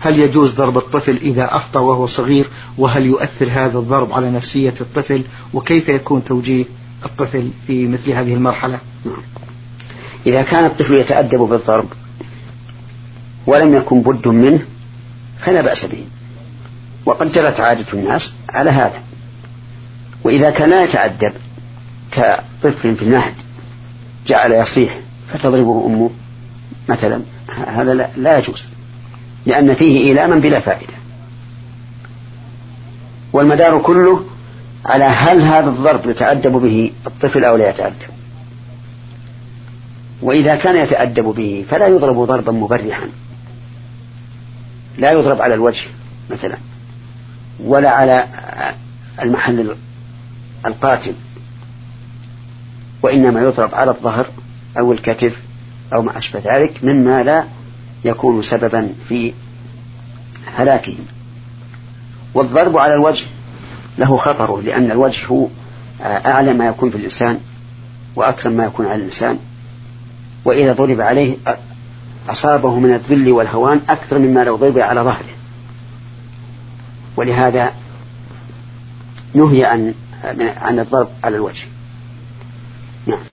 هل يجوز ضرب الطفل إذا أخطأ وهو صغير؟ وهل يؤثر هذا الضرب على نفسية الطفل؟ وكيف يكون توجيه الطفل في مثل هذه المرحلة؟ إذا كان الطفل يتأدب بالضرب ولم يكن بد منه فلا بأس به، وقد جرت عادة الناس على هذا. وإذا كان لا يتأدب كطفل في المهد جعل يصيح فتضربه أمه مثلا، هذا لا يجوز، لأن فيه إيلاما بلا فائدة. والمدار كله على هل هذا الضرب يتأدب به الطفل أو لا يتأدب. وإذا كان يتأدب به فلا يضرب ضربا مبرحا، لا يضرب على الوجه مثلا ولا على المحل القاتل، وإنما يضرب على الظهر أو الكتف أو ما أشبه ذلك مما لا يكون سببا في هلاكه. والضرب على الوجه له خطره، لأن الوجه هو أعلى ما يكون في الإنسان وأكرم ما يكون على الإنسان، وإذا ضرب عليه أصابه من الذل والهوان أكثر مما لو ضرب على ظهره. ولهذا نهي عن الضرب على الوجه. نعم.